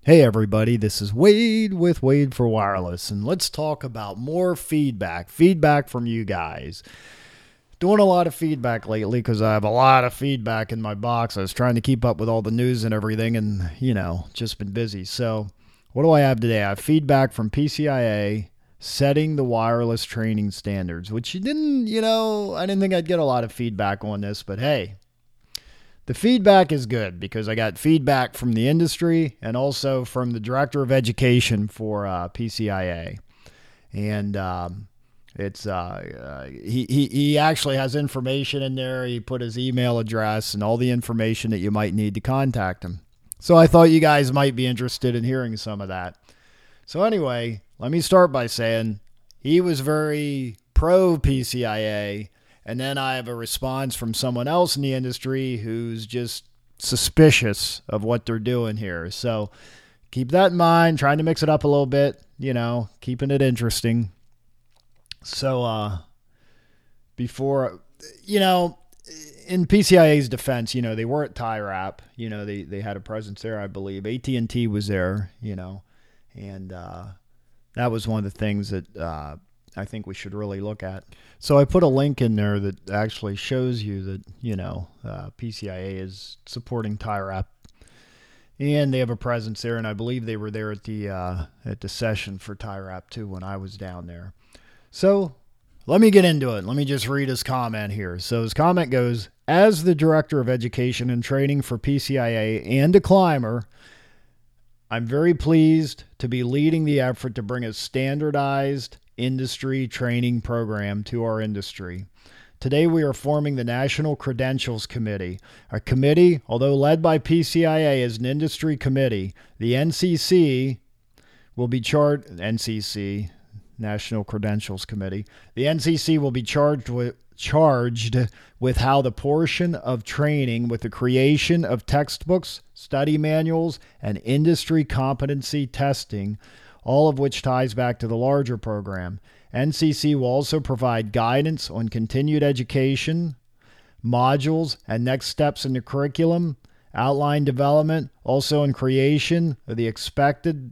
Hey everybody, this is Wade with Wade for Wireless, and let's talk about more feedback from you guys. Doing a lot of feedback lately because I have a lot of feedback in my box. I was trying to keep up with all the news and everything and, just been busy. So what do I have today? I have feedback from PCIA setting the wireless training standards, which I didn't think I'd get a lot of feedback on this, but hey. The feedback is good because I got feedback from the industry and also from the director of education for PCIA. And he actually has information in there. He put his email address and all the information that you might need to contact him. So I thought you guys might be interested in hearing some of that. So anyway, let me start by saying he was very pro PCIA. And then I have a response from someone else in the industry who's just suspicious of what they're doing here. So keep that in mind, trying to mix it up a little bit, keeping it interesting. So before, in PCIA's defense, they were at TIRAP. They had a presence there, I believe. AT&T was there, and that was one of the things that I think we should really look at. So I put a link in there that actually shows you that, PCIA is supporting TIRAP. And they have a presence there, and I believe they were there at the session for TIRAP too when I was down there. So let me get into it. Let me just read his comment here. So his comment goes, as the Director of Education and Training for PCIA and a climber, I'm very pleased to be leading the effort to bring a standardized industry training program to our industry. Today we are forming the National Credentials Committee. A committee, although led by PCIA as an industry committee, the NCC will be NCC, National Credentials Committee. The NCC will be charged with how the portion of training with the creation of textbooks, study manuals, and industry competency testing, all of which ties back to the larger program. NCC will also provide guidance on continued education, modules, and next steps in the curriculum, outline development, also in creation and expected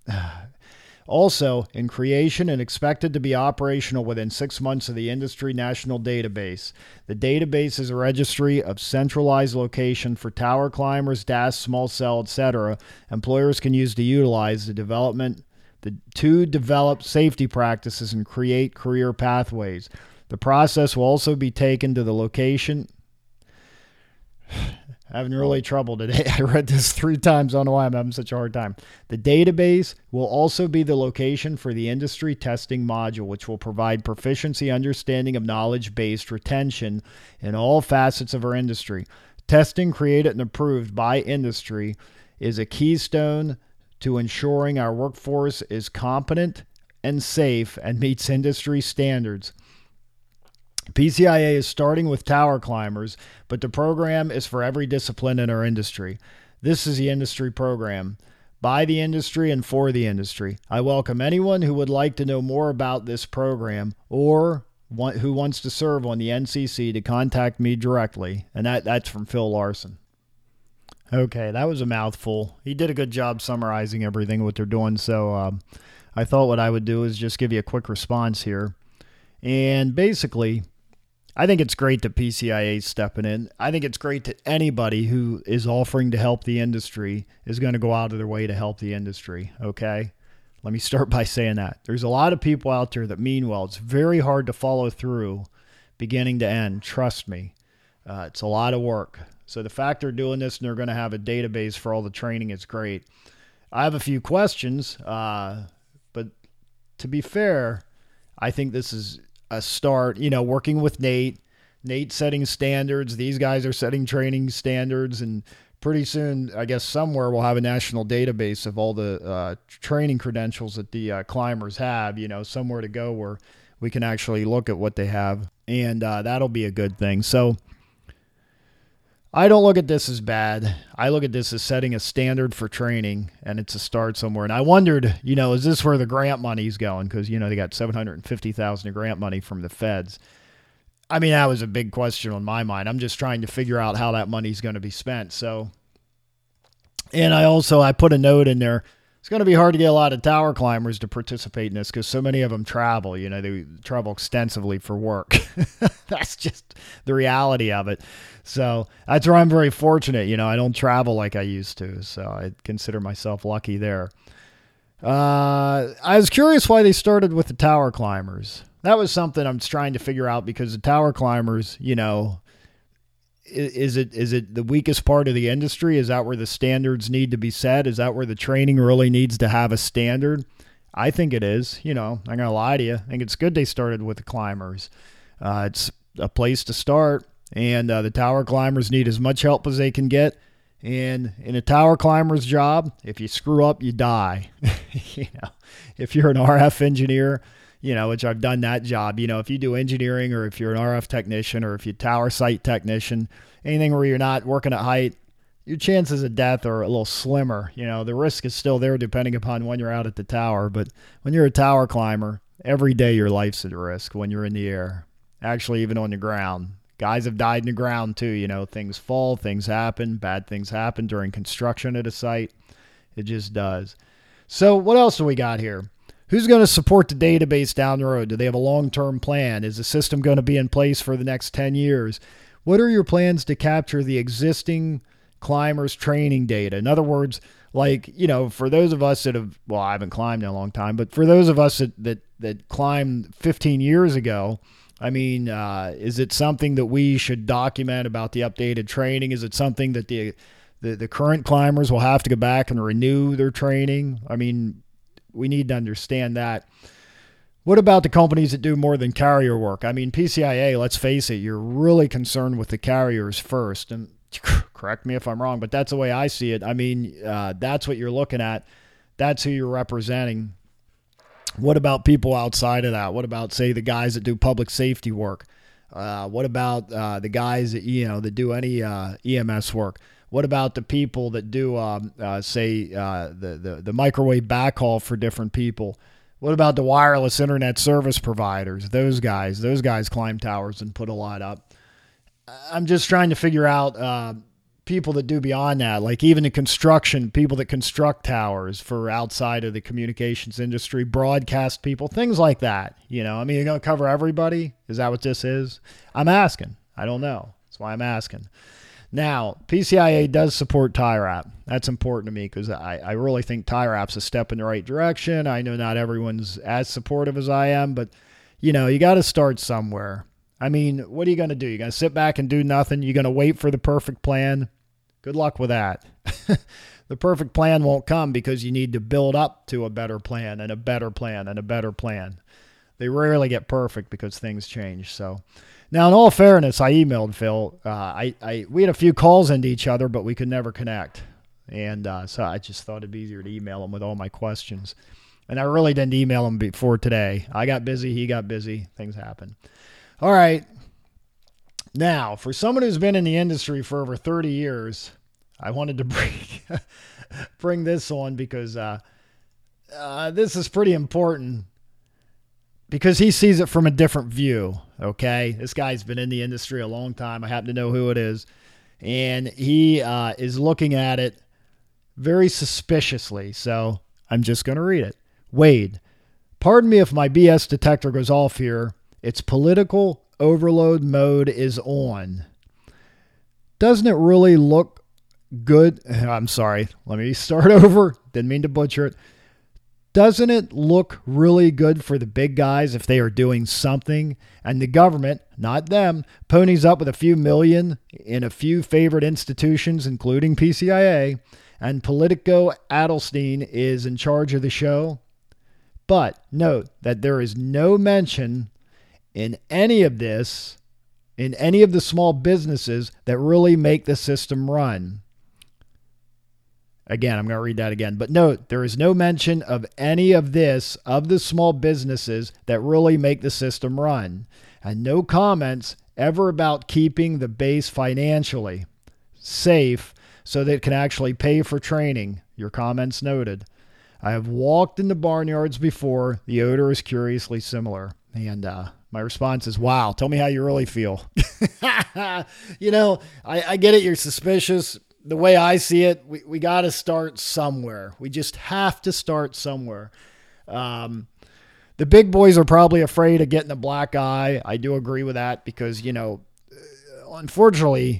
to be operational within 6 months of the industry national database. The database is a registry of centralized location for tower climbers, DAS, small cell, etc. Employers can use to utilize to develop safety practices and create career pathways. The process will also be taken to the location. Having really trouble today. I read this 3 times. I don't know why I'm having such a hard time. The database will also be the location for the industry testing module, which will provide proficiency understanding of knowledge-based retention in all facets of our industry. Testing created and approved by industry is a keystone to ensuring our workforce is competent and safe and meets industry standards. PCIA is starting with tower climbers, but the program is for every discipline in our industry. This is the industry program, by the industry and for the industry. I welcome anyone who would like to know more about this program or who wants to serve on the NCC to contact me directly. And that's from Phil Larson. Okay, that was a mouthful. He did a good job summarizing everything, what they're doing. So I thought what I would do is just give you a quick response here. And basically, I think it's great that PCIA is stepping in. I think it's great that anybody who is offering to help the industry is going to go out of their way to help the industry, okay? Let me start by saying that. There's a lot of people out there that mean well. It's very hard to follow through beginning to end. Trust me. It's a lot of work. So the fact they're doing this and they're going to have a database for all the training is great. I have a few questions, but to be fair, I think this is a start, working with Nate setting standards. These guys are setting training standards, and pretty soon, I guess somewhere we'll have a national database of all the training credentials that the climbers have, somewhere to go where we can actually look at what they have, and that'll be a good thing. So I don't look at this as bad. I look at this as setting a standard for training, and it's a start somewhere. And I wondered, is this where the grant money's going? Because, they got $750,000 of grant money from the feds. I mean, that was a big question on my mind. I'm just trying to figure out how that money's going to be spent. So And I put a note in there. It's going to be hard to get a lot of tower climbers to participate in this because so many of them travel. You know, they travel extensively for work. That's just the reality of it. So that's where I'm very fortunate. You know, I don't travel like I used to. So I consider myself lucky there. I was curious why they started with the tower climbers. That was something I'm trying to figure out because the tower climbers, you know, is it the weakest part of the industry? Is that where the standards need to be set? Is that where the training really needs to have a standard? I think it is. You know, I'm not going to lie to you. I think it's good they started with the climbers. It's a place to start, and the tower climbers need as much help as they can get. And in a tower climber's job, if you screw up, you die. You know, if you're an RF engineer, you know, which I've done that job. You know, if you do engineering or if you're an RF technician or if you're a tower site technician, anything where you're not working at height, your chances of death are a little slimmer. You know, the risk is still there depending upon when you're out at the tower. But when you're a tower climber, every day your life's at risk when you're in the air, actually even on the ground. Guys have died in the ground too. You know, things fall, things happen, bad things happen during construction at a site. It just does. So what else do we got here? Who's going to support the database down the road? Do they have a long-term plan? Is the system going to be in place for the next 10 years? What are your plans to capture the existing climbers' training data? In other words, like, you know, for those of us that have, well, I haven't climbed in a long time, but for those of us that climbed 15 years ago, I mean, is it something that we should document about the updated training? Is it something that the current climbers will have to go back and renew their training? I mean, we need to understand that. What about the companies that do more than carrier work? I mean, PCIA, let's face it, you're really concerned with the carriers first. And correct me if I'm wrong, but that's the way I see it. I mean, that's what you're looking at. That's who you're representing. What about people outside of that? What about, say, the guys that do public safety work? What about the guys that, you know, that do any EMS work? What about the people that do, the microwave backhaul for different people? What about the wireless internet service providers? Those guys climb towers and put a lot up. I'm just trying to figure out people that do beyond that, like even the construction, people that construct towers for outside of the communications industry, broadcast people, things like that. You know, I mean, you're going to cover everybody? Is that what this is? I'm asking. I don't know. That's why I'm asking. Now, PCIA does support TIRAP. That's important to me because I really think TIRAP's a step in the right direction. I know not everyone's as supportive as I am, but, you know, you got to start somewhere. I mean, what are you going to do? You're going to sit back and do nothing? You're going to wait for the perfect plan? Good luck with that. The perfect plan won't come because you need to build up to a better plan and a better plan and a better plan. They rarely get perfect because things change. So now, in all fairness, I emailed Phil. We had a few calls into each other, but we could never connect. And so I just thought it'd be easier to email him with all my questions. And I really didn't email him before today. I got busy. He got busy. Things happen. All right. Now, for someone who's been in the industry for over 30 years, I wanted to bring this on because this is pretty important because he sees it from a different view, okay? This guy's been in the industry a long time. I happen to know who it is. And he is looking at it very suspiciously, so I'm just going to read it. Wade, pardon me if my BS detector goes off here. Its political overload mode is on. Doesn't it really look good? I'm sorry. Let me start over. Didn't mean to butcher it. Doesn't it look really good for the big guys if they are doing something and the government, not them, ponies up with a few million in a few favorite institutions, including PCIA, and Politico Adelstein is in charge of the show? But note that there is no mention in any of this, in any of the small businesses that really make the system run. Again, I'm going to read that again. But note, there is no mention of any of this, of the small businesses that really make the system run. And no comments ever about keeping the base financially safe so that it can actually pay for training. Your comments noted. I have walked in the barnyards before. The odor is curiously similar. And my response is, wow, tell me how you really feel. You know, I get it. You're suspicious. the way I see it, we got to start somewhere. We just have to start somewhere. The big boys are probably afraid of getting a black eye. I do agree with that because, unfortunately,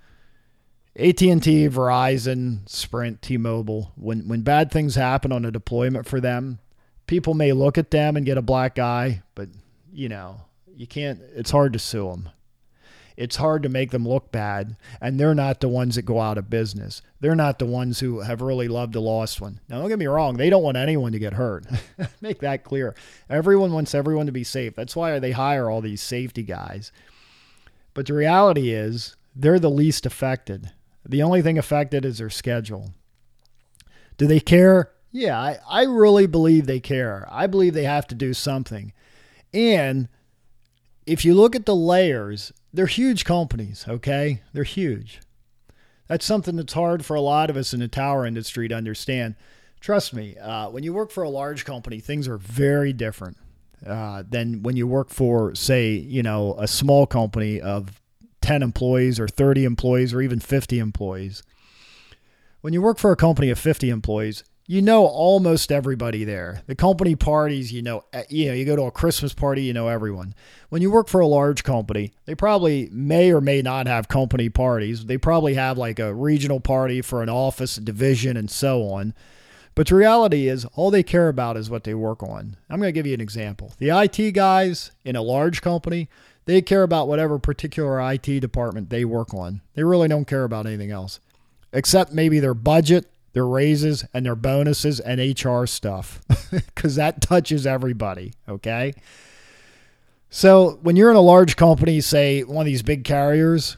AT&T, Verizon, Sprint, T-Mobile, when bad things happen on a deployment for them, people may look at them and get a black eye, but, you can't, it's hard to sue them. It's hard to make them look bad, and they're not the ones that go out of business. They're not the ones who have really loved a lost one. Now, don't get me wrong. They don't want anyone to get hurt. Make that clear. Everyone wants everyone to be safe. That's why they hire all these safety guys. But the reality is they're the least affected. The only thing affected is their schedule. Do they care? Yeah, I really believe they care. I believe they have to do something. And if you look at the layers, they're huge companies, okay? They're huge. That's something that's hard for a lot of us in the tower industry to understand. Trust me, when you work for a large company, things are very different than when you work for, say, a small company of 10 employees or 30 employees or even 50 employees. When you work for a company of 50 employees, you know almost everybody there. The company parties, you go to a Christmas party, you know everyone. When you work for a large company, they probably may or may not have company parties. They probably have like a regional party for an office, a division, and so on. But the reality is all they care about is what they work on. I'm going to give you an example. The IT guys in a large company, they care about whatever particular IT department they work on. They really don't care about anything else, except maybe their budget, their raises, and their bonuses and HR stuff, because that touches everybody, okay? So when you're in a large company, say one of these big carriers,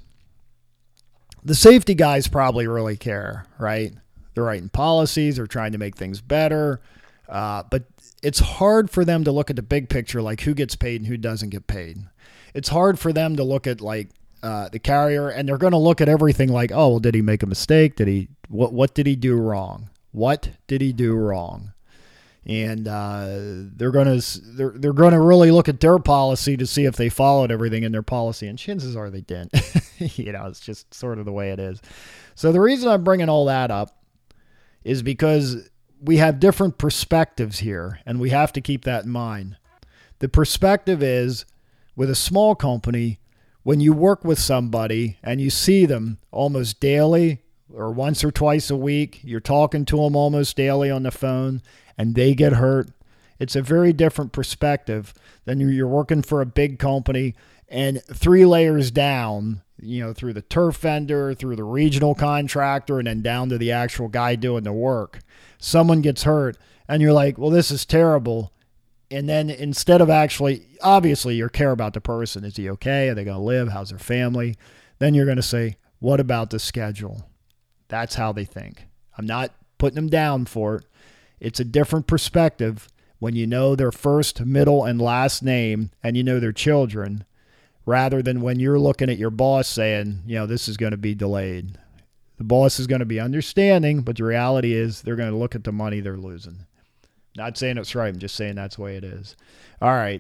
the safety guys probably really care, right? They're writing policies, they're trying to make things better, but it's hard for them to look at the big picture, like who gets paid and who doesn't get paid. It's hard for them to look at the carrier, and they're going to look at everything like, oh, well, did he make a mistake? What did he do wrong? What did he do wrong? And they're going to really look at their policy to see if they followed everything in their policy, and chances are they didn't. It's just sort of the way it is. So the reason I'm bringing all that up is because we have different perspectives here, and we have to keep that in mind. The perspective is, with a small company, when you work with somebody and you see them almost daily or once or twice a week, you're talking to them almost daily on the phone, and they get hurt, it's a very different perspective than you're working for a big company and 3 layers down, through the turf vendor, through the regional contractor, and then down to the actual guy doing the work. Someone gets hurt, and you're like, well, this is terrible. And then instead of obviously you care about the person. Is he okay? Are they going to live? How's their family? Then you're going to say, what about the schedule? That's how they think. I'm not putting them down for it. It's a different perspective when you know their first, middle, and last name and you know their children, rather than when you're looking at your boss saying, this is going to be delayed. The boss is going to be understanding, but the reality is they're going to look at the money they're losing. Not saying it's right. I'm just saying that's the way it is. All right.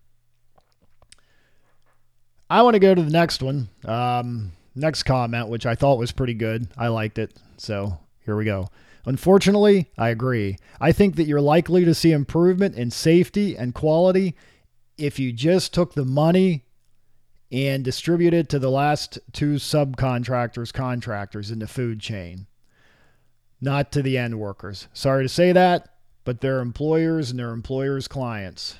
I want to go to the next one. Next comment, which I thought was pretty good. I liked it. So here we go. Unfortunately, I agree. I think that you're likely to see improvement in safety and quality if you just took the money and distributed it to the last 2 contractors in the food chain, not to the end workers. Sorry to say that, but their employers and their employers' clients.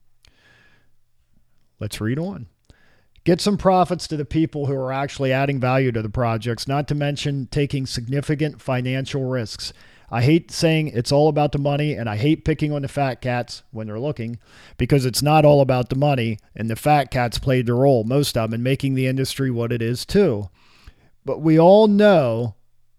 Let's read on. Get some profits to the people who are actually adding value to the projects, not to mention taking significant financial risks. I hate saying it's all about the money, and I hate picking on the fat cats when they're looking, because it's not all about the money, and the fat cats played their role, most of them, in making the industry what it is too. But we all know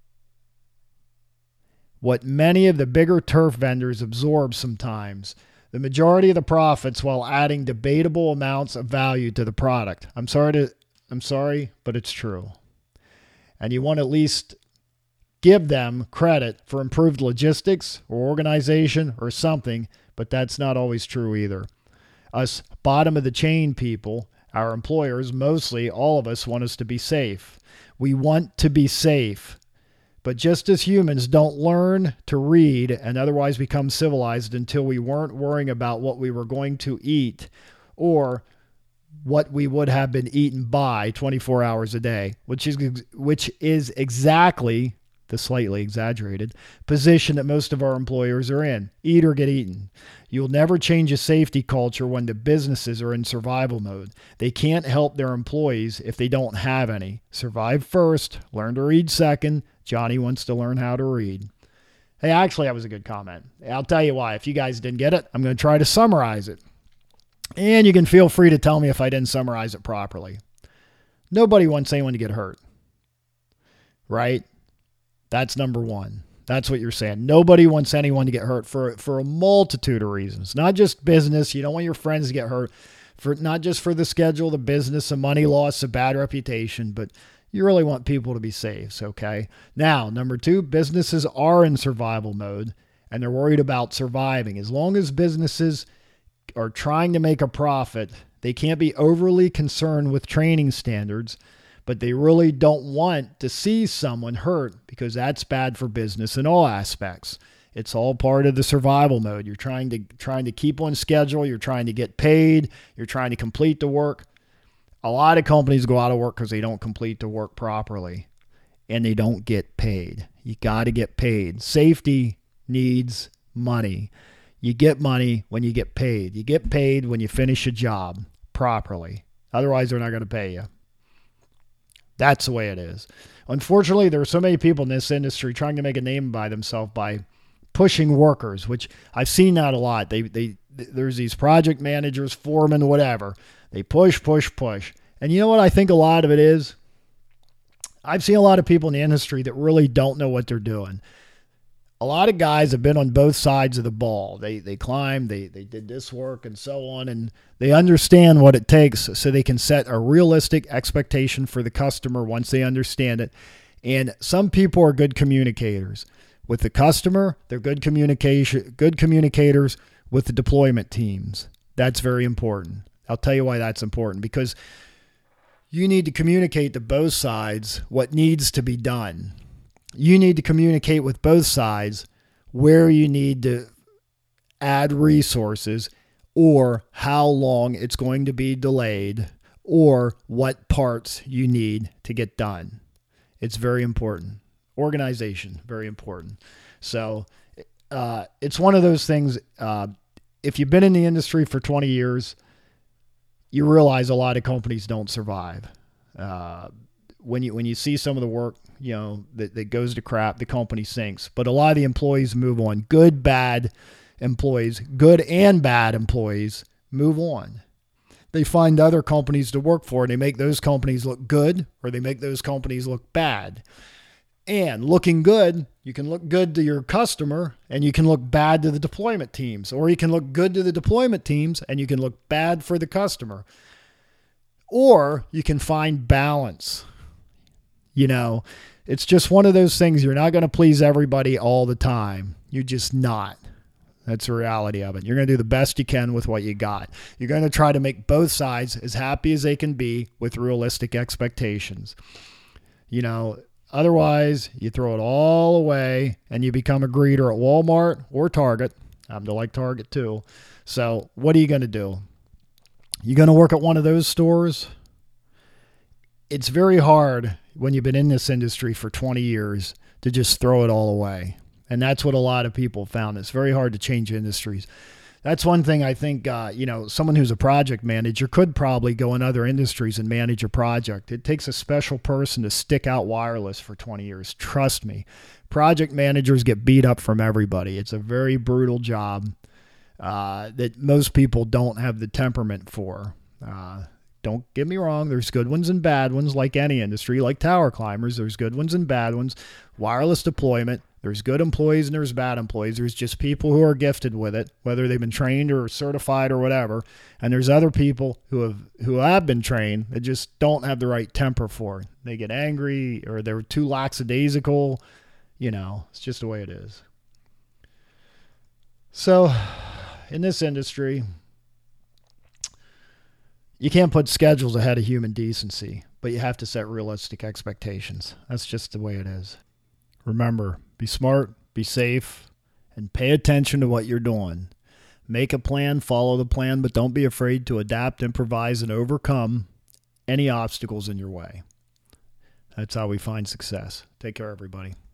what many of the bigger turf vendors absorb sometimes. The majority of the profits while adding debatable amounts of value to the product. I'm sorry, but it's true. And you want to at least give them credit for improved logistics or organization or something, but that's not always true either. Us bottom of the chain people, our employers, mostly all of us want us to be safe. We want to be safe. But just as humans don't learn to read and otherwise become civilized until we weren't worrying about what we were going to eat or what we would have been eaten by 24 hours a day, which is exactly the slightly exaggerated position that most of our employers are in. Eat or get eaten. You'll never change a safety culture when the businesses are in survival mode. They can't help their employees if they don't have any. Survive first, learn to read second. Johnny wants to learn how to read. Hey, actually, that was a good comment. I'll tell you why. If you guys didn't get it, I'm going to try to summarize it. And you can feel free to tell me if I didn't summarize it properly. Nobody wants anyone to get hurt. Right? That's number one. That's what you're saying. Nobody wants anyone to get hurt for a multitude of reasons. Not just business. You don't want your friends to get hurt. Not just for the schedule, the business, the money loss, a bad reputation, but you really want people to be safe, okay? Now, number two, businesses are in survival mode, and they're worried about surviving. As long as businesses are trying to make a profit, they can't be overly concerned with training standards, but they really don't want to see someone hurt because that's bad for business in all aspects. It's all part of the survival mode. You're trying to keep on schedule. You're trying to get paid. You're trying to complete the work. A lot of companies go out of work because they don't complete the work properly and they don't get paid. You got to get paid. Safety needs money. You get money when you get paid. You get paid when you finish a job properly. Otherwise, they're not going to pay you. That's the way it is. Unfortunately, there are so many people in this industry trying to make a name by themselves by pushing workers, which I've seen that a lot. There's these project managers, foremen, whatever. They push. And you know what I think a lot of it is? I've seen a lot of people in the industry that really don't know what they're doing. A lot of guys have been on both sides of the ball. They climbed, they did this work and so on, and they understand what it takes so they can set a realistic expectation for the customer once they understand it. And some people are good communicators. With the customer, they're good communicators with the deployment teams. That's very important. I'll tell you why that's important, because you need to communicate to both sides what needs to be done. You need to communicate with both sides where you need to add resources or how long it's going to be delayed or what parts you need to get done. It's very important. Organization, very important. So it's one of those things. If you've been in the industry for 20 years, you realize a lot of companies don't survive. When you see some of the work, that goes to crap, the company sinks. But a lot of the employees move on. Good and bad employees move on. They find other companies to work for, and they make those companies look good, or they make those companies look bad. And looking good, you can look good to your customer, and you can look bad to the deployment teams. Or you can look good to the deployment teams, and you can look bad for the customer. Or you can find balance. It's just one of those things. You're not going to please everybody all the time. You're just not. That's the reality of it. You're going to do the best you can with what you got. You're going to try to make both sides as happy as they can be with realistic expectations. Otherwise, you throw it all away and you become a greeter at Walmart or Target. I'm to like Target too. So what are you going to do? You're going to work at one of those stores? It's very hard when you've been in this industry for 20 years to just throw it all away. And that's what a lot of people found. It's very hard to change industries. That's one thing I think, someone who's a project manager could probably go in other industries and manage a project. It takes a special person to stick out wireless for 20 years. Trust me. Project managers get beat up from everybody. It's a very brutal job that most people don't have the temperament for. Don't get me wrong. There's good ones and bad ones, like any industry, like tower climbers. There's good ones and bad ones. Wireless deployment. There's good employees and there's bad employees. There's just people who are gifted with it, whether they've been trained or certified or whatever. And there's other people who have been trained that just don't have the right temper for it. They get angry or they're too lackadaisical. It's just the way it is. So in this industry, you can't put schedules ahead of human decency, but you have to set realistic expectations. That's just the way it is. Remember, be smart, be safe, and pay attention to what you're doing. Make a plan, follow the plan, but don't be afraid to adapt, improvise, and overcome any obstacles in your way. That's how we find success. Take care, everybody.